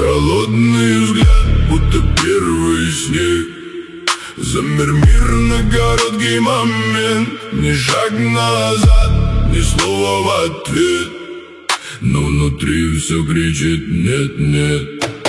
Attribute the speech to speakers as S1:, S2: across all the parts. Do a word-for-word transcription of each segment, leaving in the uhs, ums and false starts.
S1: Холодный взгляд, будто первый снег. Замер мир на короткий момент. Ни шаг назад, ни слова в ответ. Но внутри все кричит нет, нет.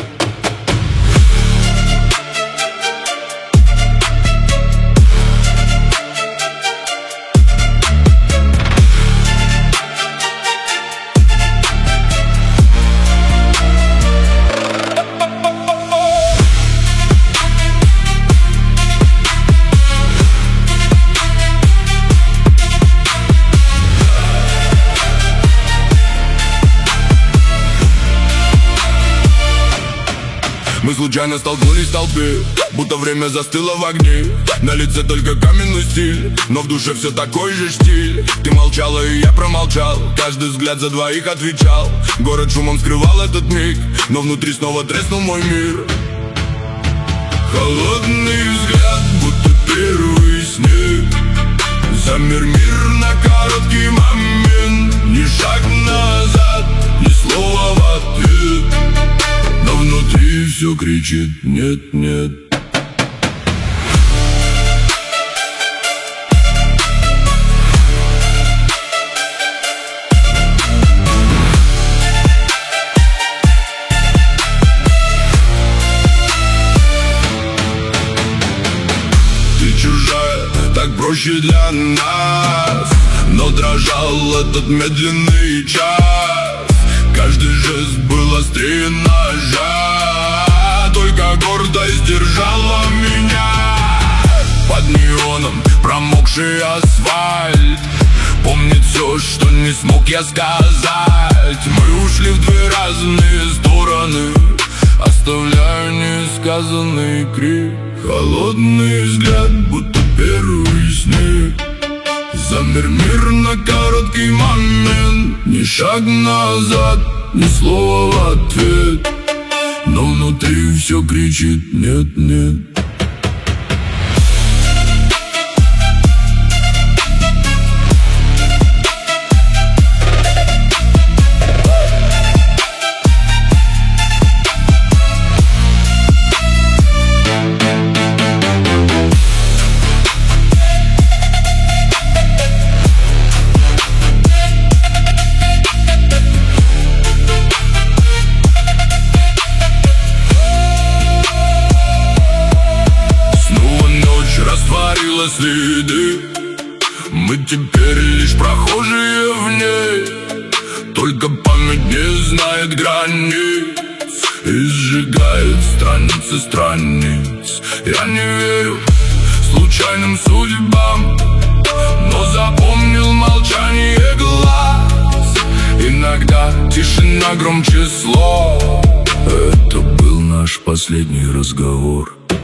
S1: Мы случайно столкнулись в толпе, будто время застыло в огне. На лице только каменный стиль, но в душе все такой же штиль. Ты молчала, и я промолчал, каждый взгляд за двоих отвечал. Город шумом скрывал этот миг, но внутри снова треснул мой мир. Холодный взгляд, будто первый снег. Замер мир на короткий момент. Ни шаг назад, ни слова в ответ. Но внутри все кричит нет, нет. Ты чужая, так проще для нас, но дрожал этот медленный час. Каждый жест был острее ножа. Только гордость держала меня. Под неоном промокший асфальт помнит все, что не смог я сказать. Мы ушли в две разные стороны, оставляя несказанный крик. Холодный взгляд, будто первый снег. Замер мир на короткий момент. Ни шаг назад, ни слова в ответ. Но внутри все кричит нет, нет. Следы. Мы теперь лишь прохожие в ней. Только память не знает границ и сжигает страницы страниц. Я не верю случайным судьбам, но запомнил молчание глаз. Иногда тишина громче слов. Это был наш последний разговор.